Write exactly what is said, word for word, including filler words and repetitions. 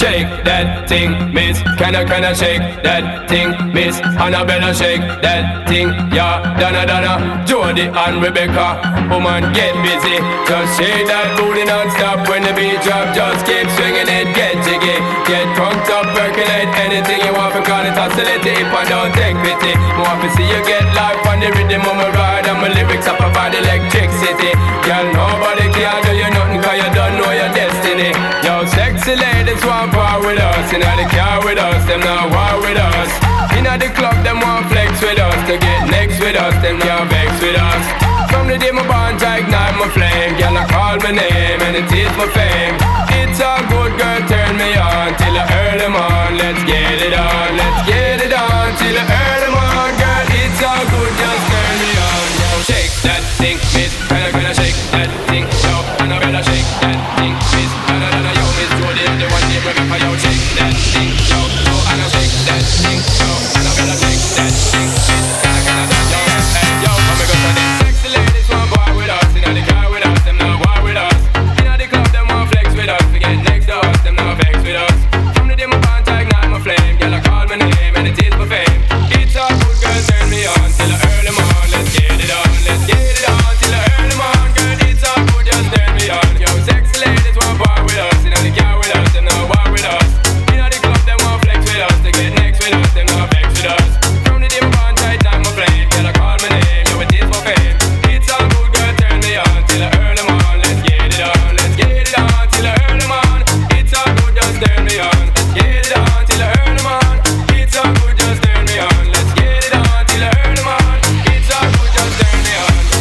Shake that thing, miss. Can I, can I shake that thing, miss? Annabella, shake that thing, yeah. Donna, Donna, Jody and Rebecca. Woman, get busy. Just shake that booty non-stop. When the beat drop, just keep swinging it. Get jiggy, get drunk up, percolate. Anything you want, for call it oscillate. If I don't take pity, more to see you get life on the rhythm of my ride. And my lyrics up about electricity. Girl, nobody can do you nothing, cause you don't know your destiny. Yo, sexy ladies want part with us. Inna the car with us, them not war with us. Inna the club, them want flex with us. To get next with us, them can't vex with us. From the day my bond, I ignite my flame. Girl, I call my name and it is my fame. It's all good, girl, turn me on till I earn them on. Let's get it on, let's get it on till I earn them on.